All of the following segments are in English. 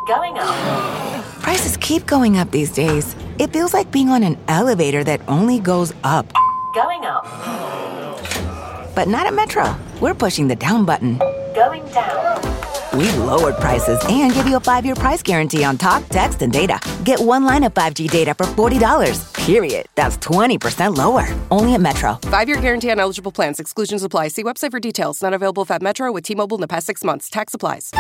Going up. Prices keep going up these days. It feels like being on an elevator that only goes up. Going up. But not at Metro. We're pushing the down button. Going down. We've lowered prices and give you a 5-year price guarantee on talk, text, and data. Get one line of 5G data for $40, period. That's 20% lower. Only at Metro. 5-year guarantee on eligible plans. Exclusions apply. See website for details. Not available at Metro with T-Mobile in the past 6 months. Tax applies.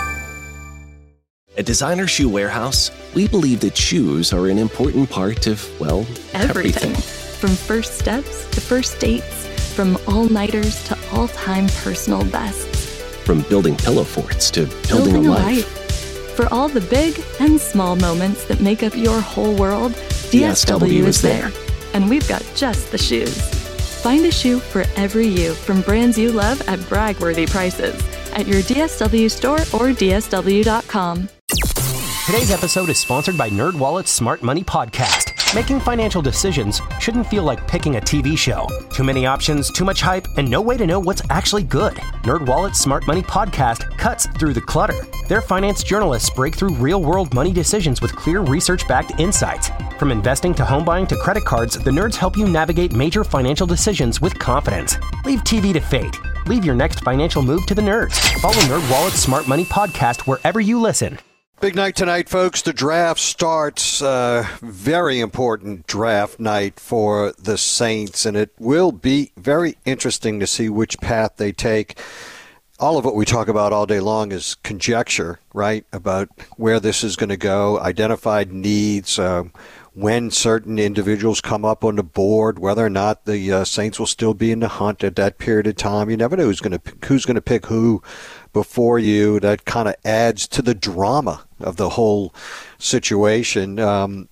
At Designer Shoe Warehouse, we believe that shoes are an important part of, well, everything. From first steps to first dates, from all-nighters to all-time personal bests. From building pillow forts to building a life. For all the big and small moments that make up your whole world, DSW is there. And we've got just the shoes. Find a shoe for every you from brands you love at brag-worthy prices at your DSW store or DSW.com. Today's episode is sponsored by NerdWallet's Smart Money Podcast. Making financial decisions shouldn't feel like picking a TV show. Too many options, too much hype, and no way to know what's actually good. NerdWallet's Smart Money Podcast cuts through the clutter. Their finance journalists break through real-world money decisions with clear research-backed insights. From investing to home buying to credit cards, the nerds help you navigate major financial decisions with confidence. Leave TV to fate. Leave your next financial move to the nerds. Follow NerdWallet's Smart Money Podcast wherever you listen. Big night tonight, folks. The draft starts. Very important draft night for the Saints, and it will be very interesting to see which path they take. All of what we talk about all day long is conjecture, right, about where this is going to go, identified needs, when certain individuals come up on the board, whether or not the Saints will still be in the hunt at that period of time. You never know who's going to pick who before you. That kind of adds to the drama of the whole situation. Going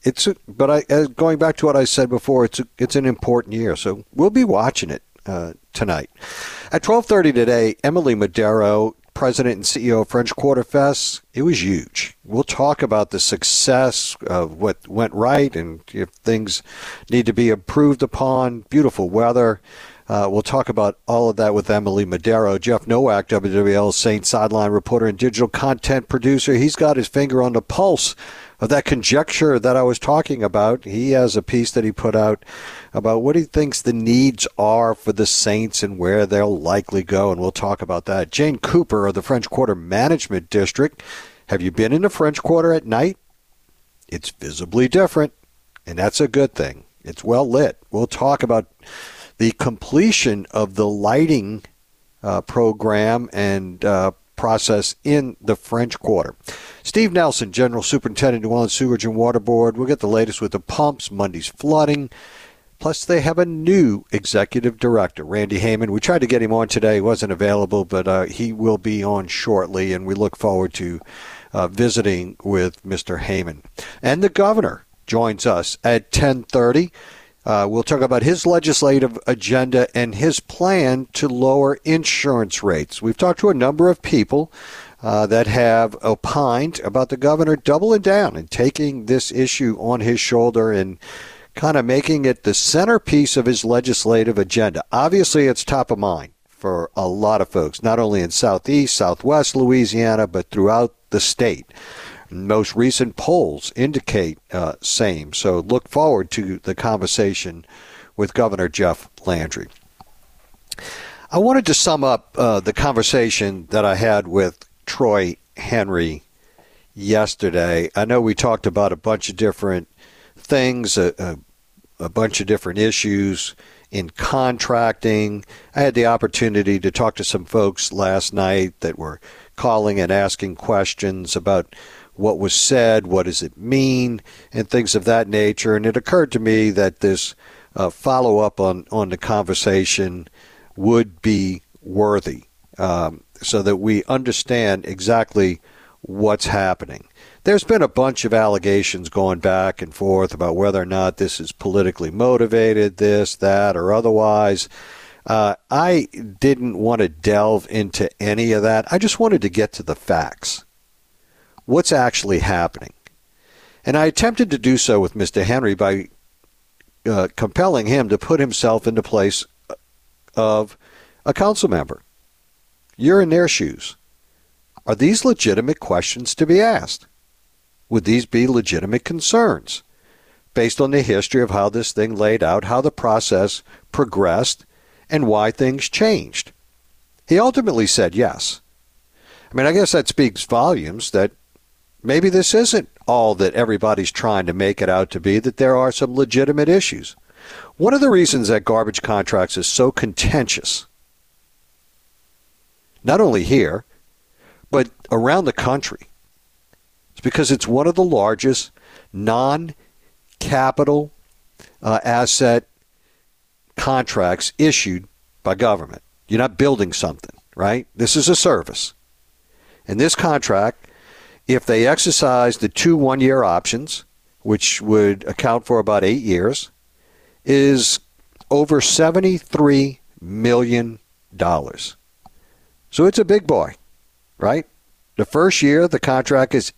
back to what I said before, it's an important year, so we'll be watching it tonight. At 12:30 today, Emily Madero, President and CEO of French Quarter Fest, it was huge. We'll talk about the success of what went right and if things need to be improved upon. Beautiful weather. We'll talk about all of that with Emily Madero. Jeff Nowak, WWL Saints sideline reporter and digital content producer. He's got his finger on the pulse of that conjecture that I was talking about. He has a piece that he put out about what he thinks the needs are for the Saints and where they'll likely go, and we'll talk about that. Jane Cooper of the French Quarter Management District. Have you been in the French Quarter at night? It's visibly different, and that's a good thing. It's well lit. We'll talk about the completion of the lighting program and process in the French Quarter. Steve Nelson, General Superintendent, New Orleans Sewerage and Water Board. We'll get the latest with the pumps, Monday's flooding. Plus, they have a new executive director, Randy Heyman. We tried to get him on today. He wasn't available, but he will be on shortly, and we look forward to visiting with Mr. Heyman. And the governor joins us at 10:30. We'll talk about his legislative agenda and his plan to lower insurance rates. We've talked to a number of people that have opined about the governor doubling down and taking this issue on his shoulder and kind of making it the centerpiece of his legislative agenda. Obviously, it's top of mind for a lot of folks, not only in Southeast, Southwest Louisiana, but throughout the state. Most recent polls indicate same. So look forward to the conversation with Governor Jeff Landry. I wanted to sum up the conversation that I had with Troy Henry yesterday. I know we talked about a bunch of different things, a bunch of different issues in contracting. I had the opportunity to talk to some folks last night that were calling and asking questions about what was said, what does it mean, and things of that nature. And it occurred to me that this follow-up on the conversation would be worthy so that we understand exactly what's happening. There's been a bunch of allegations going back and forth about whether or not this is politically motivated, this, that, or otherwise. I didn't want to delve into any of that. I just wanted to get to the facts. What's actually happening? And I attempted to do so with Mr. Henry by compelling him to put himself in the place of a council member. You're in their shoes. Are these legitimate questions to be asked? Would these be legitimate concerns based on the history of how this thing laid out, how the process progressed, and why things changed? He ultimately said yes. I mean, I guess that speaks volumes that maybe this isn't all that everybody's trying to make it out to be, that there are some legitimate issues. One of the reasons that garbage contracts is so contentious, not only here, but around the country, is because it's one of the largest non-capital asset contracts issued by government. You're not building something, right? This is a service. And this contract, if they exercise the 2 one-year options, which would account for about 8 years, is over $73 million. So it's a big boy, right? The first year, the contract is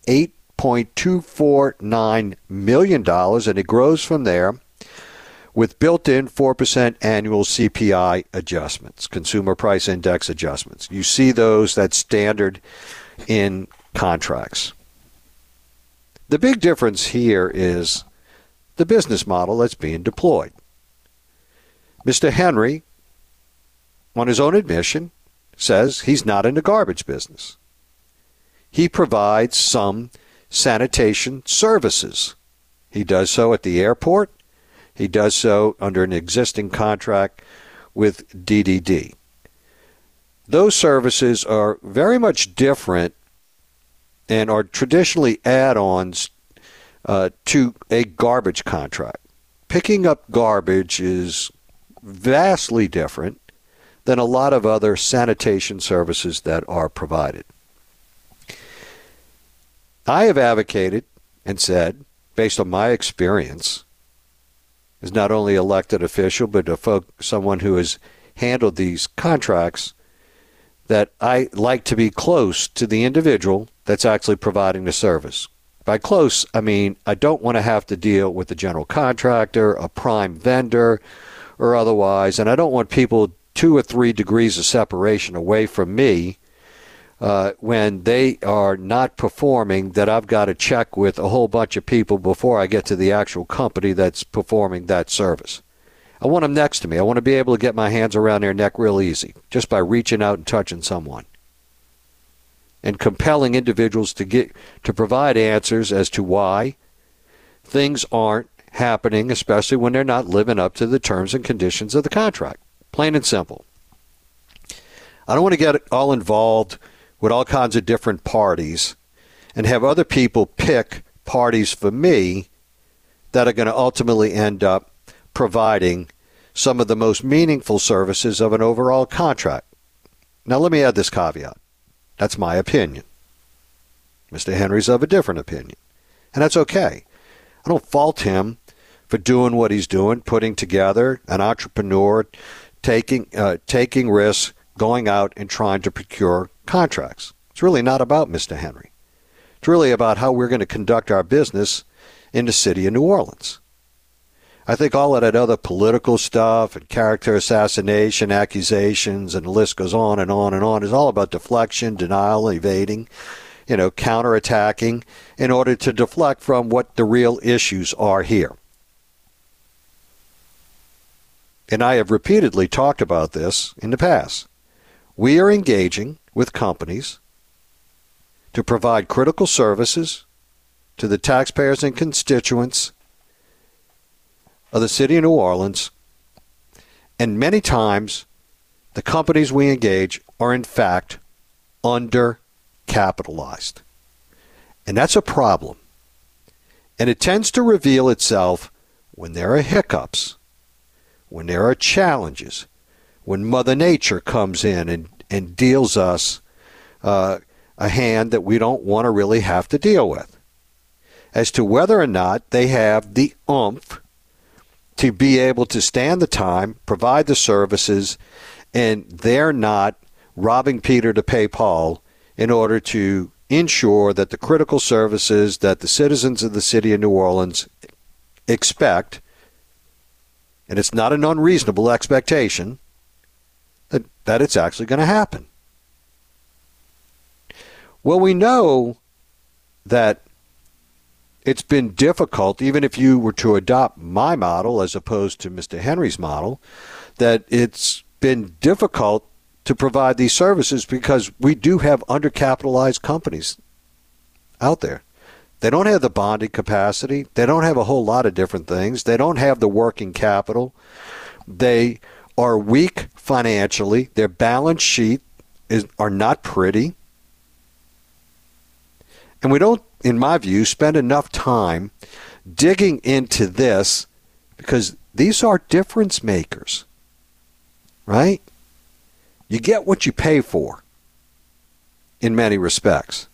$8.249 million, and it grows from there with built-in 4% annual CPI adjustments, consumer price index adjustments. You see those, that's standard in contracts. The big difference here is the business model that's being deployed. Mr. Henry, on his own admission, says he's not in the garbage business. He provides some sanitation services. He does so at the airport. He does so under an existing contract with DDD. Those services are very much different and are traditionally add-ons to a garbage contract. Picking up garbage is vastly different than a lot of other sanitation services that are provided. I have advocated and said, based on my experience, as not only elected official, but someone who has handled these contracts, that I like to be close to the individual that's actually providing the service. By close, I mean I don't want to have to deal with the general contractor, a prime vendor, or otherwise, and I don't want people 2 or 3 degrees of separation away from me when they are not performing, that I've got to check with a whole bunch of people before I get to the actual company that's performing that service. I want them next to me. I want to be able to get my hands around their neck real easy just by reaching out and touching someone. And compelling individuals to provide answers as to why things aren't happening, especially when they're not living up to the terms and conditions of the contract. Plain and simple. I don't want to get all involved with all kinds of different parties and have other people pick parties for me that are going to ultimately end up providing some of the most meaningful services of an overall contract. Now, let me add this caveat. That's my opinion. Mr. Henry's of a different opinion, and that's okay. I don't fault him for doing what he's doing, putting together an entrepreneur, taking risks, going out and trying to procure contracts. It's really not about Mr. Henry. It's really about how we're going to conduct our business in the city of New Orleans. I think all of that other political stuff and character assassination, accusations, and the list goes on and on and on is all about deflection, denial, evading, counterattacking in order to deflect from what the real issues are here. And I have repeatedly talked about this in the past. We are engaging with companies to provide critical services to the taxpayers and constituents of the city of New Orleans, and many times the companies we engage are in fact undercapitalized. And that's a problem. And it tends to reveal itself when there are hiccups, when there are challenges, when Mother Nature comes in and deals us a hand that we don't want to really have to deal with, as to whether or not they have the oomph to be able to stand the time, provide the services, and they're not robbing Peter to pay Paul in order to ensure that the critical services that the citizens of the city of New Orleans expect, and it's not an unreasonable expectation, that it's actually going to happen. Well, we know that it's been difficult, even if you were to adopt my model as opposed to Mr. Henry's model, that it's been difficult to provide these services because we do have undercapitalized companies out there. They don't have the bonding capacity. They don't have a whole lot of different things. They don't have the working capital. They are weak financially. Their balance sheet are not pretty. And we don't, in my view, spend enough time digging into this because these are difference makers, right? You get what you pay for in many respects.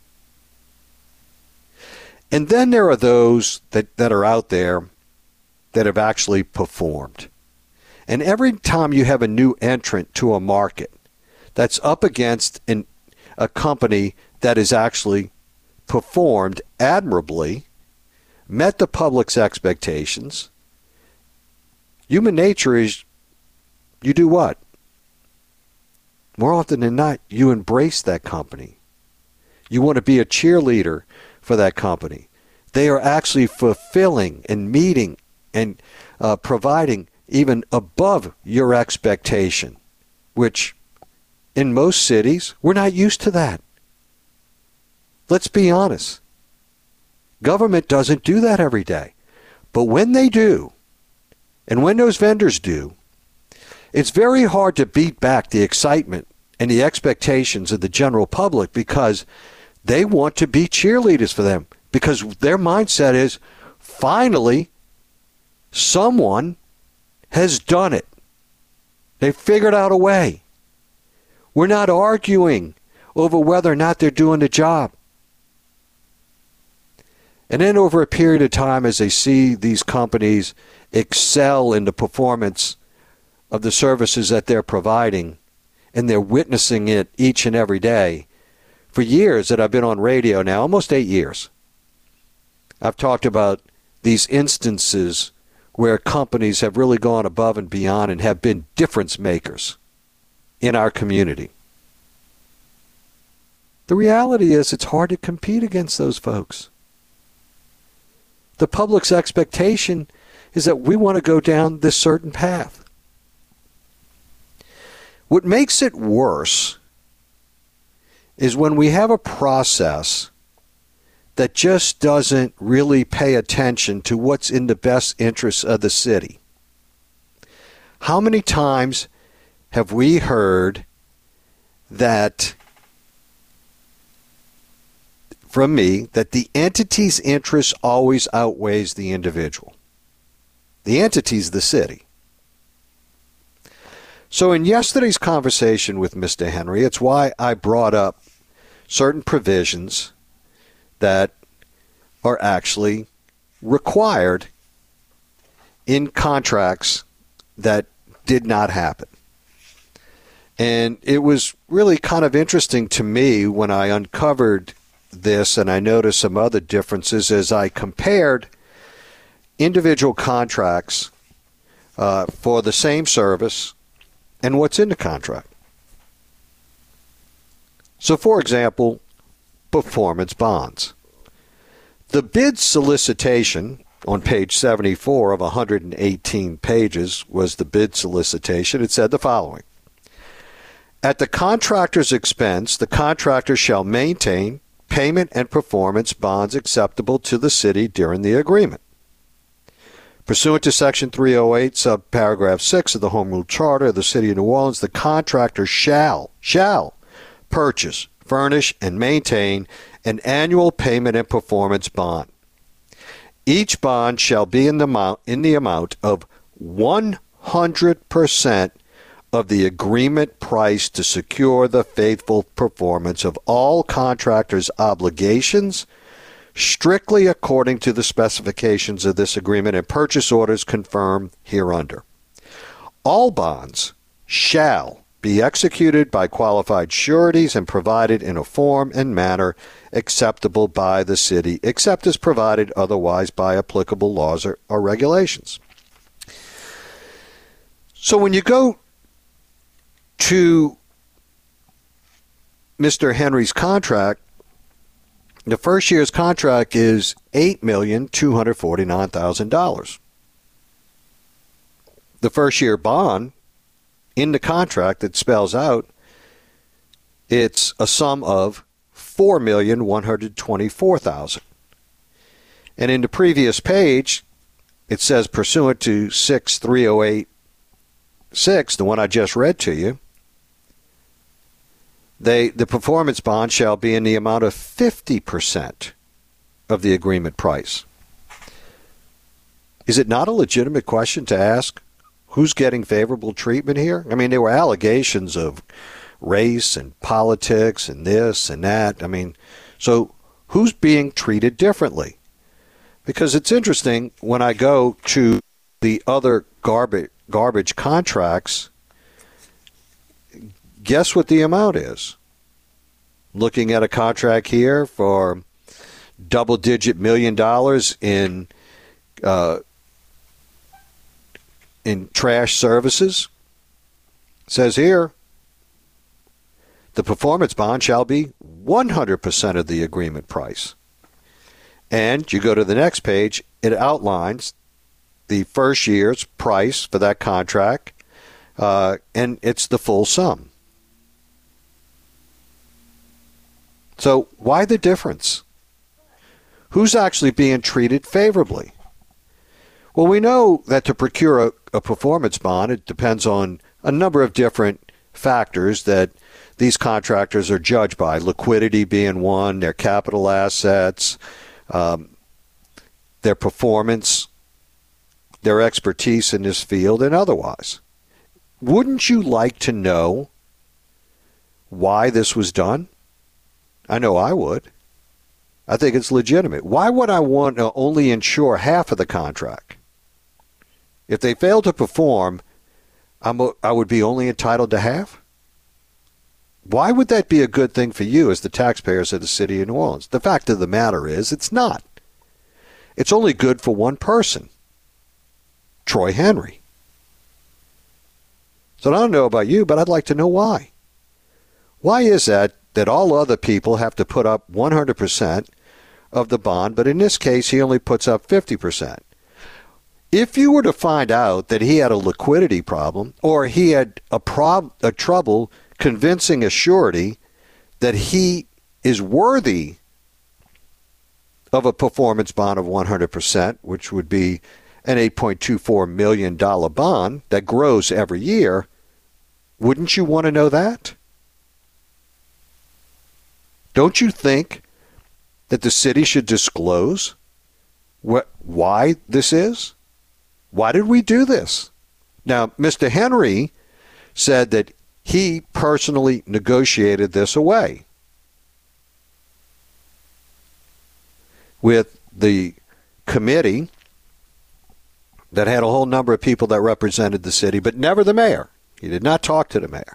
And then there are those that are out there that have actually performed. And every time you have a new entrant to a market that's up against a company that has actually performed admirably, met the public's expectations, human nature is you do what? More often than not, you embrace that company. You want to be a cheerleader for that company. They are actually fulfilling and meeting and providing even above your expectation, which in most cities, we're not used to that. Let's be honest. Government doesn't do that every day. But when they do, and when those vendors do, it's very hard to beat back the excitement and the expectations of the general public because they want to be cheerleaders for them, because their mindset is, finally, someone has done it. They figured out a way. We're not arguing over whether or not they're doing the job. And then over a period of time, as they see these companies excel in the performance of the services that they're providing, and they're witnessing it each and every day, for years that I've been on radio now, almost 8 years, I've talked about these instances where companies have really gone above and beyond and have been difference makers in our community. The reality is it's hard to compete against those folks. The public's expectation is that we want to go down this certain path. What makes it worse is when we have a process that just doesn't really pay attention to what's in the best interests of the city. How many times have we heard that from me that the entity's interest always outweighs the individual? The entity's the city. So in yesterday's conversation with Mr. Henry, it's why I brought up certain provisions that are actually required in contracts that did not happen. And it was really kind of interesting to me when I uncovered this, and I noticed some other differences as I compared individual contracts for the same service and what's in the contract. So, for example, performance bonds. The bid solicitation on page 74 of 118 pages was the bid solicitation. It said the following: at the contractor's expense, the contractor shall maintain payment and performance bonds acceptable to the city during the agreement. Pursuant to Section 308, subparagraph 6 of the Home Rule Charter of the City of New Orleans, the contractor shall purchase, furnish, and maintain an annual payment and performance bond. Each bond shall be in the amount of 100% of the agreement price to secure the faithful performance of all contractors' obligations, strictly according to the specifications of this agreement and purchase orders confirmed hereunder. All bonds shall be executed by qualified sureties and provided in a form and manner acceptable by the city, except as provided otherwise by applicable laws or regulations. So when you go to Mr. Henry's contract, The first year's contract is $8,249,000. The first year bond in the contract that spells out it's a sum of $4,124,000. And in the previous page, it says pursuant to 63086, the one I just read to you, the performance bond shall be in the amount of 50% of the agreement price. Is it not a legitimate question to ask who's getting favorable treatment here? I mean, there were allegations of race and politics and this and that. I mean, so who's being treated differently? Because it's interesting, when I go to the other garbage contracts, guess what the amount is? Looking at a contract here for double-digit $1 million in trash services. It says here, the performance bond shall be 100% of the agreement price. And you go to the next page, it outlines the first year's price for that contract, and it's the full sum. So why the difference? Who's actually being treated favorably? Well, we know that to procure a performance bond, it depends on a number of different factors that these contractors are judged by, liquidity being one, their capital assets, their performance, their expertise in this field, and otherwise. Wouldn't you like to know why this was done? I know I would. I think it's legitimate. Why would I want to only insure half of the contract? If they fail to perform, I would be only entitled to half? Why would that be a good thing for you as the taxpayers of the city of New Orleans? The fact of the matter is, it's not. It's only good for one person, Troy Henry. So I don't know about you, but I'd like to know why. Why is that all other people have to put up 100% of the bond, but in this case, he only puts up 50%? If you were to find out that he had a liquidity problem, or he had a trouble convincing a surety that he is worthy of a performance bond of 100%, which would be an $8.24 million bond that grows every year, wouldn't you want to know that? Don't you think that the city should disclose why this is? Why did we do this? Now, Mr. Henry said that he personally negotiated this away with the committee that had a whole number of people that represented the city, but never the mayor. He did not talk to the mayor.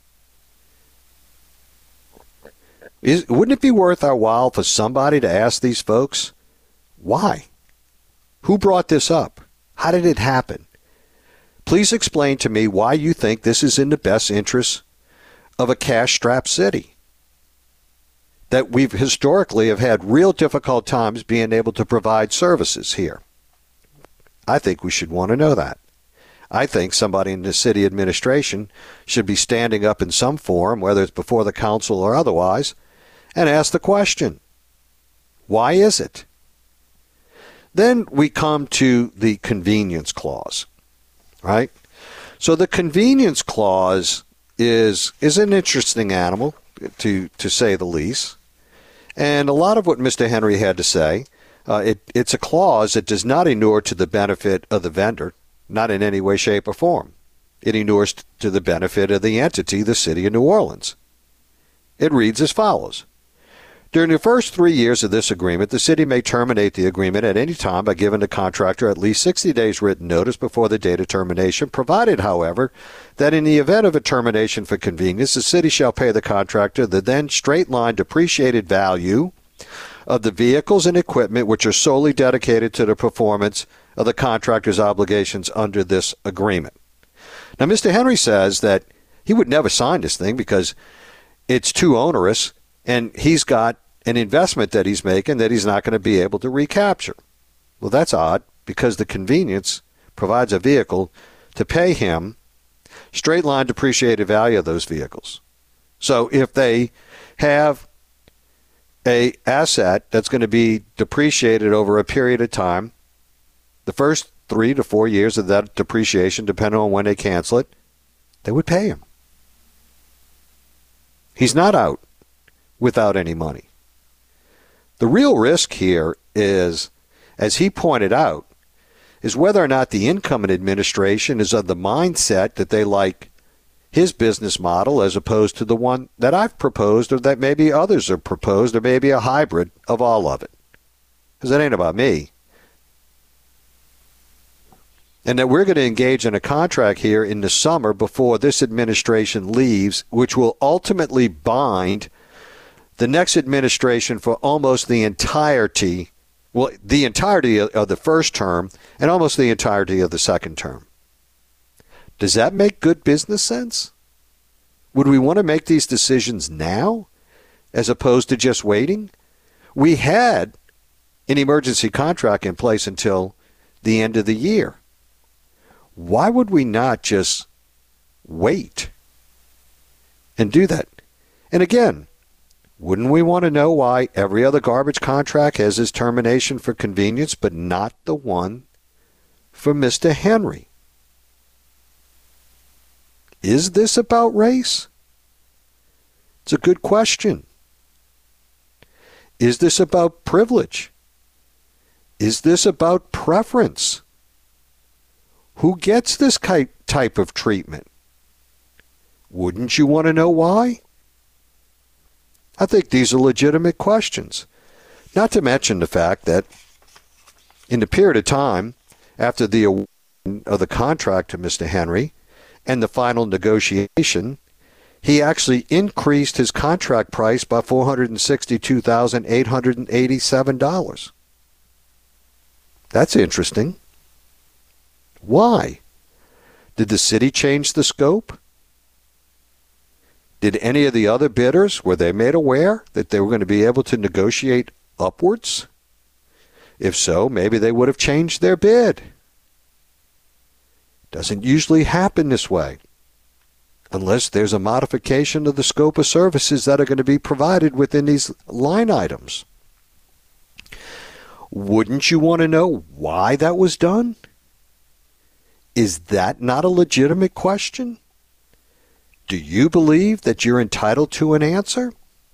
Wouldn't it be worth our while for somebody to ask these folks, why? Who brought this up? How did it happen? Please explain to me why you think this is in the best interest of a cash-strapped city, that we've historically have had real difficult times being able to provide services here. I think we should want to know that. I think somebody in the city administration should be standing up in some forum, whether it's before the council or otherwise, and ask the question, why is it? Then we come to the convenience clause, right? So the convenience clause is an interesting animal, to say the least. And a lot of what Mr. Henry had to say, it's a clause that does not inure to the benefit of the vendor, not in any way, shape, or form. It inures to the benefit of the entity, the city of New Orleans. It reads as follows. During the first 3 years of this agreement, the city may terminate the agreement at any time by giving the contractor at least 60 days written notice before the date of termination, provided, however, that in the event of a termination for convenience, the city shall pay the contractor the then straight-line depreciated value of the vehicles and equipment which are solely dedicated to the performance of the contractor's obligations under this agreement. Now, Mr. Henry says that he would never sign this thing because it's too onerous, and he's got an investment that he's making that he's not going to be able to recapture. Well, that's odd because the convenience provides a vehicle to pay him straight line depreciated value of those vehicles. So if they have a asset that's going to be depreciated over a period of time, the first 3 to 4 years of that depreciation, depending on when they cancel it, they would pay him. He's not out without any money. The real risk here is, as he pointed out, is whether or not the incoming administration is of the mindset that they like his business model as opposed to the one that I've proposed or that maybe others have proposed or maybe a hybrid of all of it. Because it ain't about me. And that we're going to engage in a contract here in the summer before this administration leaves, which will ultimately bind the next administration for almost the entirety, well, the entirety of the first term and almost the entirety of the second term. Does that make good business sense? Would we want to make these decisions now as opposed to just waiting? We had an emergency contract in place until the end of the year. Why would we not just wait and do that? And again, wouldn't we want to know why every other garbage contract has its termination for convenience, but not the one for Mr. Henry? Is this about race? It's a good question. Is this about privilege? Is this about preference? Who gets this type of treatment? Wouldn't you want to know why? I think these are legitimate questions. Not to mention the fact that in the period of time after the award of the contract to Mr. Henry and the final negotiation, he actually increased his contract price by $462,887. That's interesting. Why? Did the city change the scope? Did any of the other bidders, were they made aware that they were going to be able to negotiate upwards? If so, maybe they would have changed their bid. Doesn't usually happen this way, unless there's a modification of the scope of services that are going to be provided within these line items. Wouldn't you want to know why that was done? Is that not a legitimate question? Do you believe that you're entitled to an answer?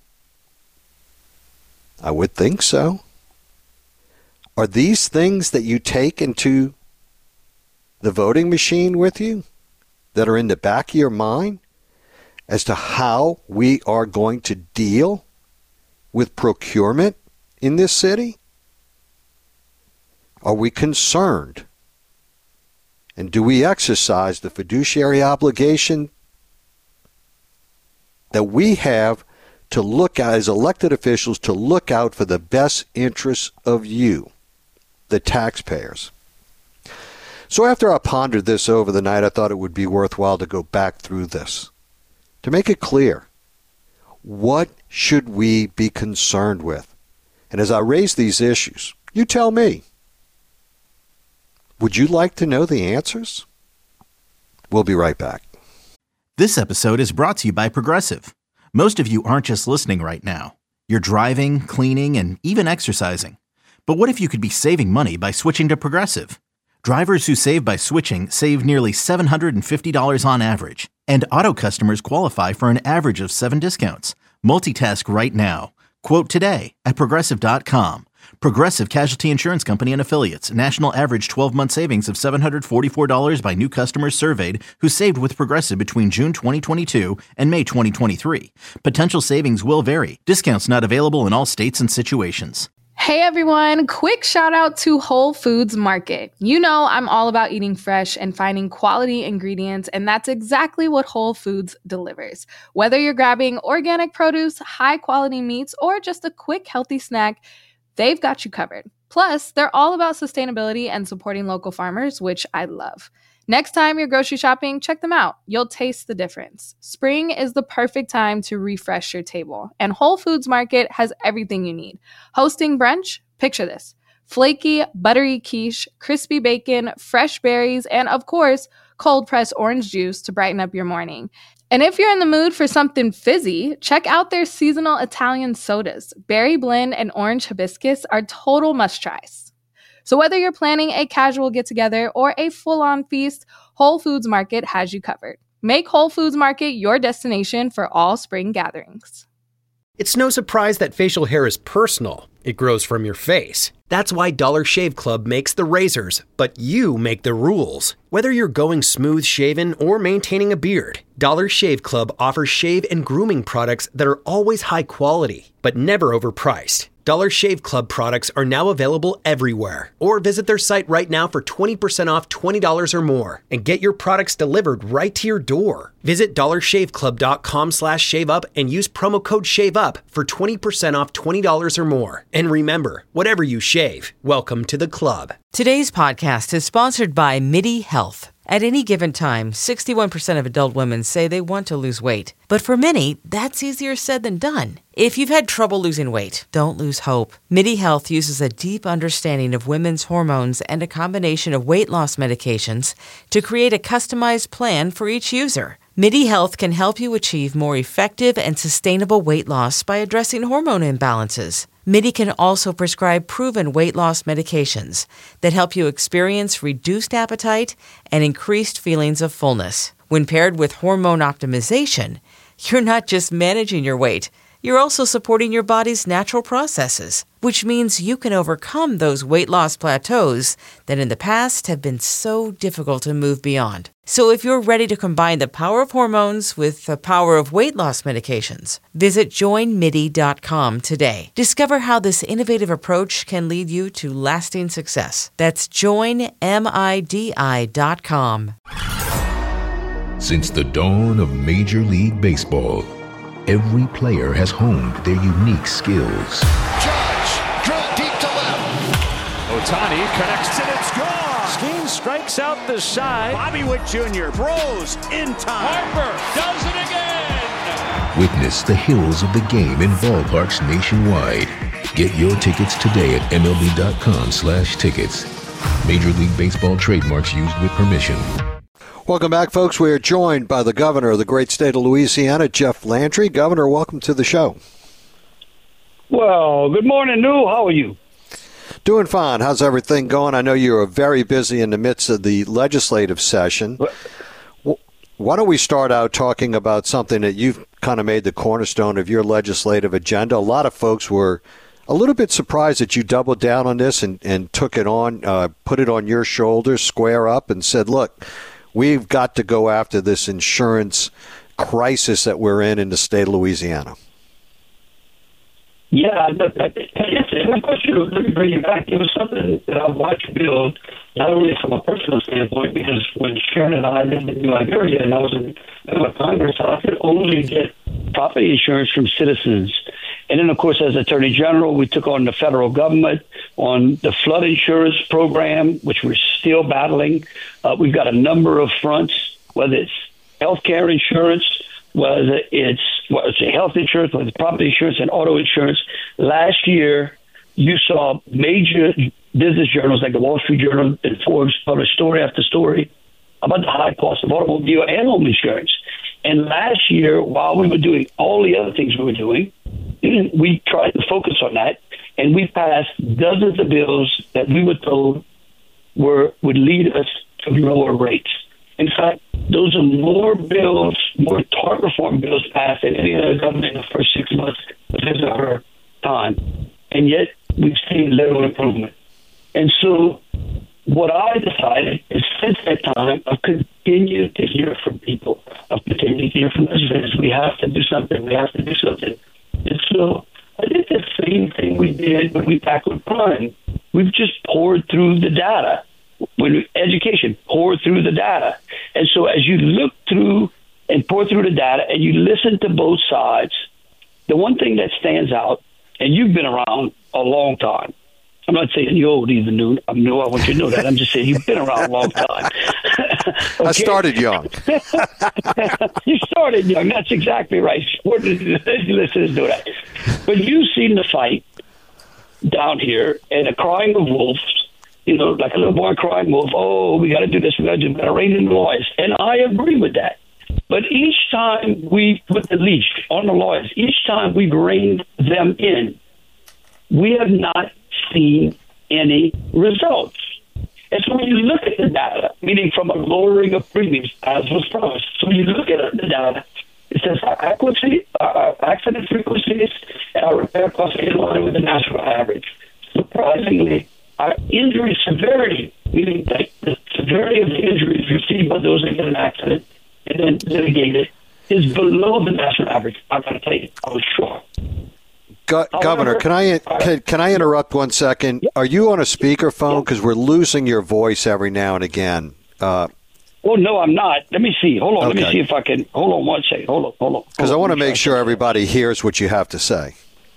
I would think so. Are these things that you take into the voting machine with you, that are in the back of your mind as to how we are going to deal with procurement in this city? Are we concerned? And do we exercise the fiduciary obligation that we have to look at as elected officials, to look out for the best interests of you, the taxpayers? So after I pondered this over the night, I thought it would be worthwhile to go back through this, to make it clear. What should we be concerned with? And as I raise these issues, you tell me. Would you like to know the answers? We'll be right back. This episode is brought to you by Progressive. Most of you aren't just listening right now. You're driving, cleaning, and even exercising. But what if you could be saving money by switching to Progressive? Drivers who save by switching save nearly $750 on average. And auto customers qualify for an average of 7 discounts. Multitask right now. Quote today at Progressive.com. Progressive Casualty Insurance Company and Affiliates. National average 12-month savings of $744 by new customers surveyed who saved with Progressive between June 2022 and May 2023. Potential savings will vary. Discounts not available in all states and situations. Hey everyone, quick shout out to Whole Foods Market. You know I'm all about eating fresh and finding quality ingredients, and that's exactly what Whole Foods delivers. Whether you're grabbing organic produce, high quality meats, or just a quick healthy snack, they've got you covered. Plus, they're all about sustainability and supporting local farmers, which I love. Next time you're grocery shopping, check them out. You'll taste the difference. Spring is the perfect time to refresh your table, and Whole Foods Market has everything you need. Hosting brunch? Picture this. Flaky, buttery quiche, crispy bacon, fresh berries, and of course, cold-pressed orange juice to brighten up your morning. And if you're in the mood for something fizzy, check out their seasonal Italian sodas. Berry blend and orange hibiscus are total must-tries. So whether you're planning a casual get-together or a full-on feast, Whole Foods Market has you covered. Make Whole Foods Market your destination for all spring gatherings. It's no surprise that facial hair is personal. It grows from your face. That's why Dollar Shave Club makes the razors, but you make the rules. Whether you're going smooth shaven or maintaining a beard, Dollar Shave Club offers shave and grooming products that are always high quality, but never overpriced. Dollar Shave Club products are now available everywhere. Or visit their site right now for 20% off $20 or more and get your products delivered right to your door. Visit dollarshaveclub.com/shaveup and use promo code SHAVEUP for 20% off $20 or more. And remember, whatever you shave, welcome to the club. Today's podcast is sponsored by MIDI Health. At any given time, 61% of adult women say they want to lose weight. But for many, that's easier said than done. If you've had trouble losing weight, don't lose hope. MIDI Health uses a deep understanding of women's hormones and a combination of weight loss medications to create a customized plan for each user. MIDI Health can help you achieve more effective and sustainable weight loss by addressing hormone imbalances. MIDI can also prescribe proven weight loss medications that help you experience reduced appetite and increased feelings of fullness. When paired with hormone optimization, you're not just managing your weight, you're also supporting your body's natural processes, which means you can overcome those weight loss plateaus that in the past have been so difficult to move beyond. So if you're ready to combine the power of hormones with the power of weight loss medications, visit joinmidi.com today. Discover how this innovative approach can lead you to lasting success. That's joinmidi.com. Since the dawn of Major League Baseball, every player has honed their unique skills. Judge, drill deep to left. Ohtani connects and it's gone. Skeen strikes out the side. Bobby Witt Jr. throws in time. Harper does it again. Witness the hills of the game in ballparks nationwide. Get your tickets today at MLB.com/tickets. Major League Baseball trademarks used with permission. Welcome back, folks. We are joined by the governor of the great state of Louisiana, Jeff Landry. Governor, welcome to the show. Well, good morning, Lou. How are you? Doing fine. How's everything going? I know you are very busy in the midst of the legislative session. Why don't we start out talking about something that you've kind of made the cornerstone of your legislative agenda? A lot of folks were a little bit surprised that you doubled down on this and took it on, put it on your shoulders, square up, and said, look, we've got to go after this insurance crisis that we're in the state of Louisiana. Yeah, of course, let me bring you back. It was something that I watched build, not only from a personal standpoint, because when Sharon and I lived in Liberia and I was in Congress, I could only get property insurance from citizens. And then, of course, as Attorney General, we took on the federal government on the flood insurance program, which we're still battling. We've got a number of fronts, whether it's health care insurance, whether it's health insurance, whether it's property insurance and auto insurance. Last year, you saw major business journals like the Wall Street Journal and Forbes publish story after story about the high cost of automobile and home insurance. And last year, while we were doing all the other things we were doing, we tried to focus on that, and we passed dozens of bills that we were told would lead us to lower rates. In fact, those are more bills, more tort reform bills passed than any other government in the first 6 months of his or her time. And yet, we've seen little improvement. And so what I decided is since that time, I've continued to hear from people. I've continued to hear from legislators. We have to do something. We have to do something. And so I did the same thing we did when we tackled crime. We've just poured through the data. When education, pour through the data. And so as you look through and pour through the data and you listen to both sides, the one thing that stands out, and you've been around a long time. I'm not saying you're old either, Noon. I want you to know that. I'm just saying you've been around a long time. I started young. You started young. That's exactly right. Listeners do that. But you've seen the fight down here and the crying of wolves, like a little boy crying wolf, oh, we got to do this, we got to rein in the lawyers. And I agree with that. But each time we put the leash on the lawyers, each time we've reined them in, we have not seen any results. And so when you look at the data, meaning from a lowering of premiums, as was promised, so when you look at the data, it says our accident frequencies and our repair costs are in line with the national average. Surprisingly, our injury severity, meaning that the severity of the injuries received by those that get an accident and then litigated, is below the national average. I'm going to tell you, I was shocked. Governor, can I interrupt 1 second? Yep. Are you on a speakerphone? Because we're losing your voice every now and again. Oh, no, I'm not. Let me see. Hold on. Okay. Let me see if I can. Hold on 1 second. Hold on. Because I want to make sure everybody hears what you have to say.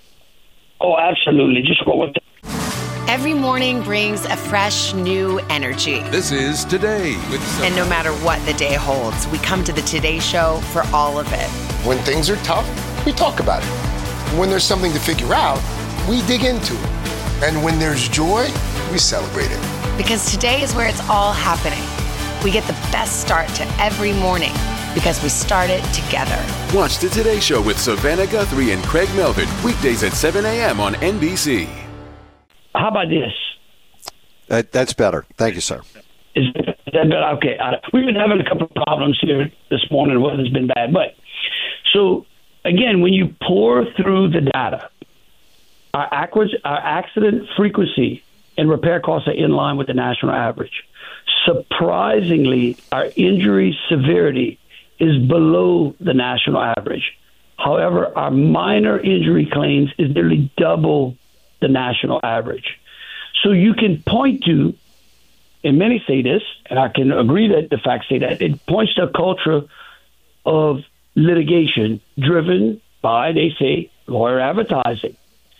Oh, absolutely. Just one. Every morning brings a fresh, new energy. This is Today with Sophie. And no matter what the day holds, we come to the Today Show for all of it. When things are tough, we talk about it. When there's something to figure out, we dig into it. And when there's joy, we celebrate it. Because today is where it's all happening. We get the best start to every morning because we start it together. Watch the Today Show with Savannah Guthrie and Craig Melvin, weekdays at 7 a.m. on NBC. How about this? That's better. Thank you, sir. Is that better? Okay. We've been having a couple of problems here this morning. The weather's been bad. But so, again, when you pour through the data, our accident frequency and repair costs are in line with the national average. Surprisingly, our injury severity is below the national average. However, our minor injury claims is nearly double the national average. So you can point to, and many say this, and I can agree that the facts say that, it points to a culture of litigation driven by, they say, lawyer advertising.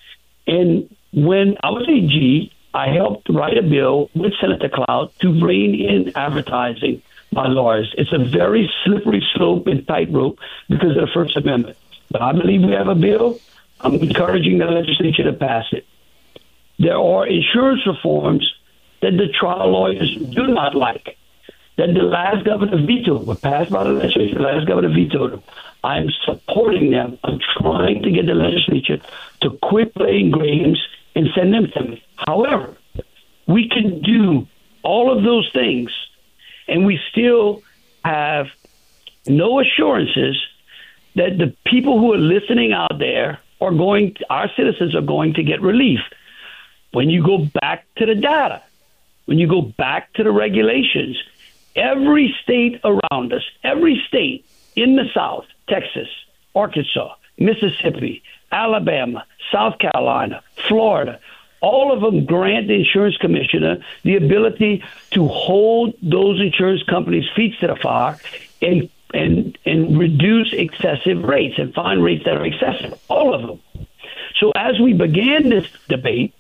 And when I was AG, I helped write a bill with Senator Cloud to rein in advertising by lawyers. It's a very slippery slope and tightrope because of the First Amendment. But I believe we have a bill. I'm encouraging the legislature to pass it. There are insurance reforms that the trial lawyers do not like, that the last governor vetoed, were passed by the legislature. The last governor vetoed them. I'm supporting them. I'm trying to get the legislature to quit playing games and send them to me. However, we can do all of those things, and we still have no assurances that the people who are listening out there our citizens are going to get relief. When you go back to the data, when you go back to the regulations, every state around us, every state in the South, Texas, Arkansas, Mississippi, Alabama, South Carolina, Florida, all of them grant the insurance commissioner the ability to hold those insurance companies' feet to the fire and reduce excessive rates and find rates that are excessive, all of them. So as we began this debate,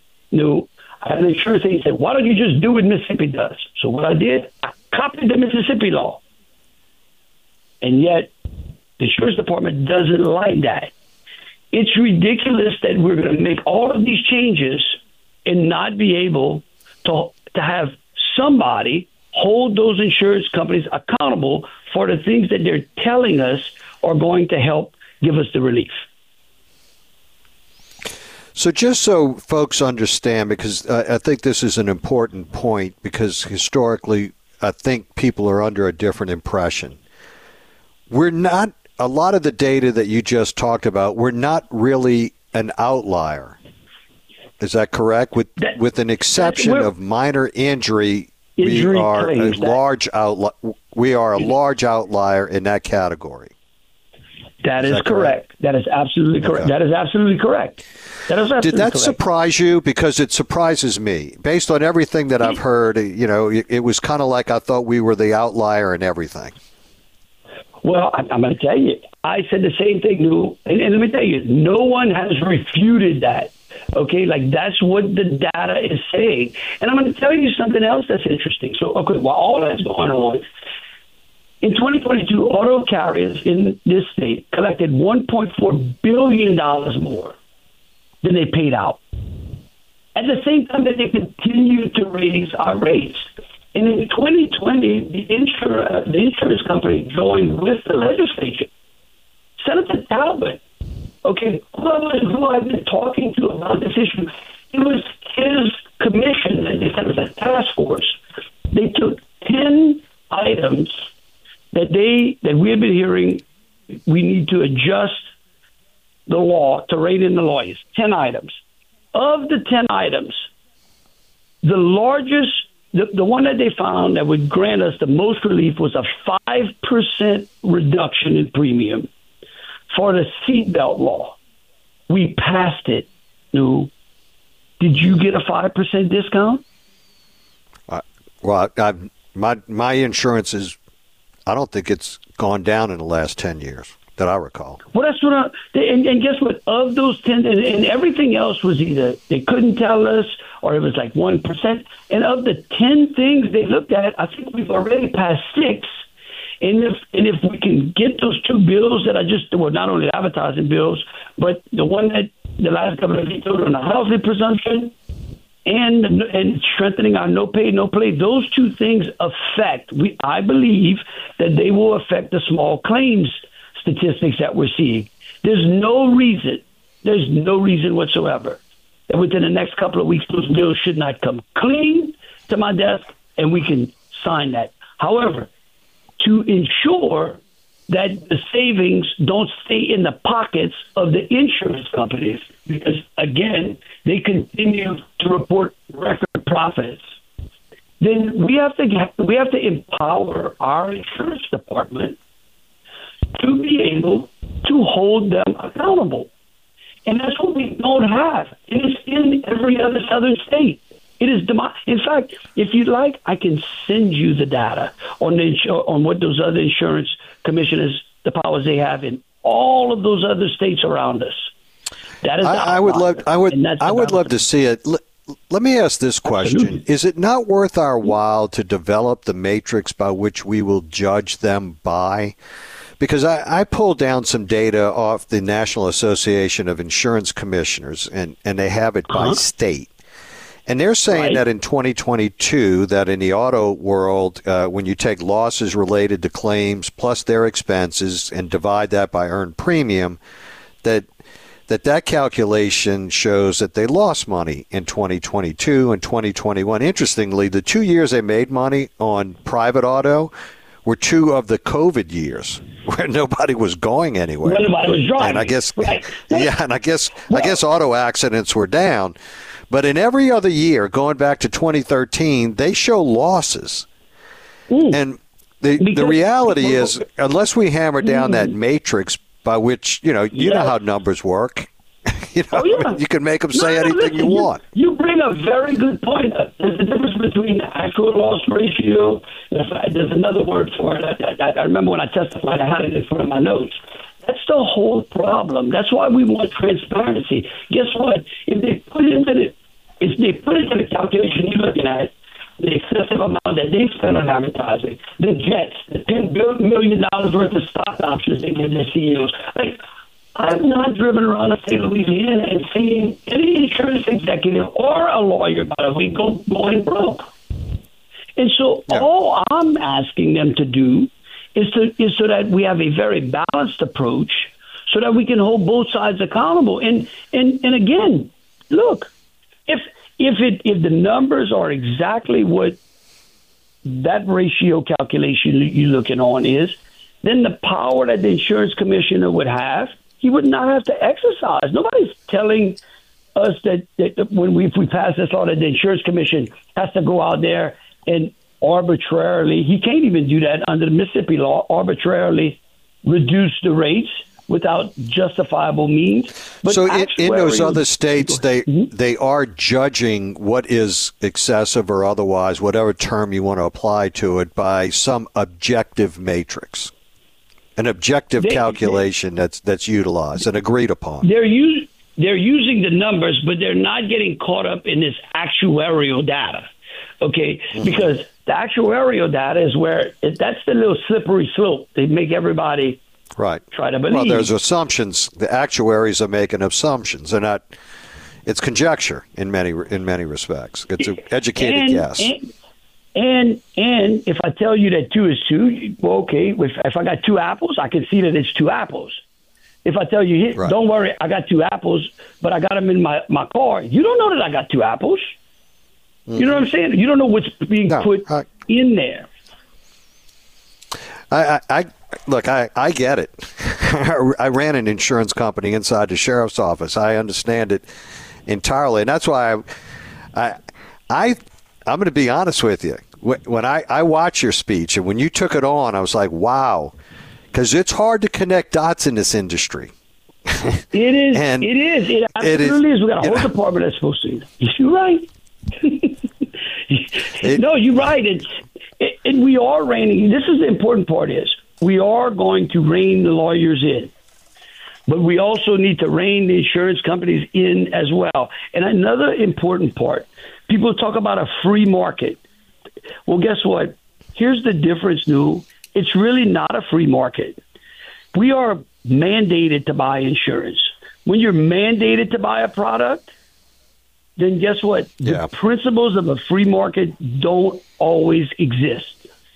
I had an insurance agent said, why don't you just do what Mississippi does? So what I did, I copied the Mississippi law. And yet, the insurance department doesn't like that. It's ridiculous that we're going to make all of these changes and not be able to have somebody hold those insurance companies accountable for the things that they're telling us are going to help give us the relief. So just so folks understand, because I think this is an important point, because historically I think people are under a different impression. We're not, a lot of the data that you just talked about, we're not really an outlier. Is that correct? With an exception of minor injury, we are a large outlier in that category. That is correct. That is absolutely correct. Okay. That is absolutely correct. Did that surprise you? Because it surprises me. Based on everything that I've heard, it was kind of like I thought we were the outlier in everything. Well, I'm going to tell you, I said the same thing, Lou. And let me tell you, no one has refuted that. Okay, like that's what the data is saying. And I'm going to tell you something else that's interesting. So, okay, while all that's going on, in 2022, auto carriers in this state collected $1.4 billion more than they paid out. At the same time that they continued to raise our rates. And in 2020, the insurance company joined with the legislature. Senator Talbot, okay, who I've been talking to about this issue, it was his commission that they said was a task force. They took 10 items that we have been hearing we need to adjust the law to rein in the lawyers. 10 items. Of the 10 items, the largest, the one that they found that would grant us the most relief was a 5% reduction in premium for the seatbelt law. We passed it. No. Did you get a 5% discount? Well, my insurance is, I don't think it's gone down in the last 10 years that I recall. Well, that's what and guess what? Of those 10, and everything else was either they couldn't tell us or it was like 1%. And of the 10 things they looked at, I think we've already passed 6. And if we can get those 2 bills that not only the advertising bills, but the one that the last governor vetoed on the housing presumption and strengthening our no pay, no play, those 2 things I believe that they will affect the small claims statistics that we're seeing. There's no reason whatsoever that within the next couple of weeks, those bills should not come clean to my desk and we can sign that. However, to ensure that the savings don't stay in the pockets of the insurance companies, because again, they continue to report record profits, then we have to empower our insurance department to be able to hold them accountable. And that's what we don't have. It is in every other southern state. It is in fact, if you'd like, I can send you the data on what those other insurance commissioners, the powers they have in all of those other states around us. That is I would love to see it. Let me ask this question. Absolutely. Is it not worth our while to develop the matrix by which we will judge them by? Because I pulled down some data off the National Association of Insurance Commissioners, and they have it by state. And they're saying that in 2022, that in the auto world, when you take losses related to claims plus their expenses and divide that by earned premium, that calculation shows that they lost money in 2022 and 2021. Interestingly, the 2 years they made money on private auto were 2 of the COVID years where nobody was going anywhere. Nobody was driving. And I guess, I guess auto accidents were down. But in every other year, going back to 2013, they show losses. And the reality is, unless we hammer down that matrix by which, you know how numbers work. You can make them say anything you want. You bring a very good point up. There's a difference between the actual loss ratio. There's another word for it. I remember when I testified, I had it in front of my notes. That's the whole problem. That's why we want transparency. Guess what? If they put into the calculation you're looking at, the excessive amount that they spend on advertising, the jets, the $10 million worth of stock options they give their CEOs. I've not driven around the state of Louisiana and seen any insurance executive or a lawyer, by the way, going broke. And so all I'm asking them to do is so that we have a very balanced approach so that we can hold both sides accountable. And again, look, if the numbers are exactly what that ratio calculation you're looking on is, then the power that the insurance commissioner would have, he would not have to exercise. Nobody's telling us that if we pass this law, that the insurance commission has to go out there and arbitrarily, he can't even do that under the Mississippi law, arbitrarily reduce the rates without justifiable means. But so in those other states, they are judging what is excessive or otherwise, whatever term you want to apply to it, by some objective matrix, an objective calculation that's utilized and agreed upon. They're they're using the numbers, but they're not getting caught up in this actuarial data. Okay, because the actuarial data is where that's the little slippery slope. They make everybody try to believe. Well, there's assumptions. The actuaries are making assumptions. They're not. It's conjecture in many respects. It's an educated guess. And if I tell you that 2 is 2, well, okay. If I got 2 apples, I can see that it's 2 apples. If I tell you, don't worry, I got 2 apples, but I got them in my car, you don't know that I got 2 apples. You know what I'm saying? You don't know what's being put in there. I get it. I ran an insurance company inside the sheriff's office. I understand it entirely, and that's why I'm going to be honest with you. When I watch your speech, and when you took it on, I was like, wow, because it's hard to connect dots in this industry. It is. It absolutely is. We got a whole department that's supposed to. You're right. No, you're right. And we are reining. This is the important part: is we are going to rein the lawyers in, but we also need to rein the insurance companies in as well. And another important part: people talk about a free market. Well, guess what? Here's the difference, New. It's really not a free market. We are mandated to buy insurance. When you're mandated to buy a product, then guess what? The principles of a free market don't always exist.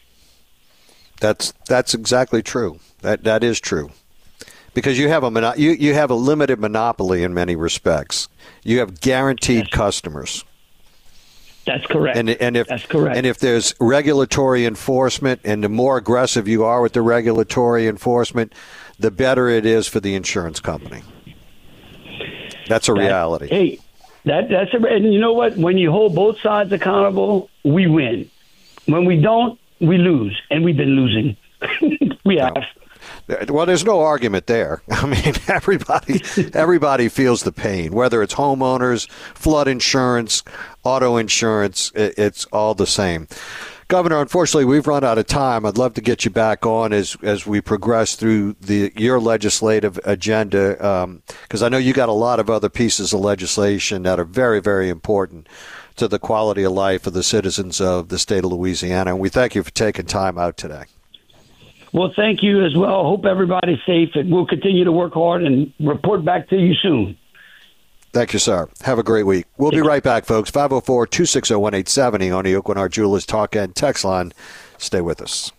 That's exactly true. That is true, because you have you have a limited monopoly in many respects. You have guaranteed customers. That's correct. That's correct. And if there's regulatory enforcement, and the more aggressive you are with the regulatory enforcement, the better it is for the insurance company. That's a reality. Hey, that's and you know what? When you hold both sides accountable, we win. When we don't, we lose, and we've been losing. We have. Well, there's no argument there. I mean, everybody feels the pain, whether it's homeowners, flood insurance, auto insurance, it's all the same. Governor, unfortunately, we've run out of time. I'd love to get you back on as we progress through your legislative agenda, because I know you got a lot of other pieces of legislation that are very, very important to the quality of life of the citizens of the state of Louisiana. And we thank you for taking time out today. Well, thank you as well. Hope everybody's safe, and we'll continue to work hard and report back to you soon. Thank you, sir. Have a great week. We'll be right back, folks. 504-260-1870 on the Aucoin Hart Jewelers Talk and Text line. Stay with us.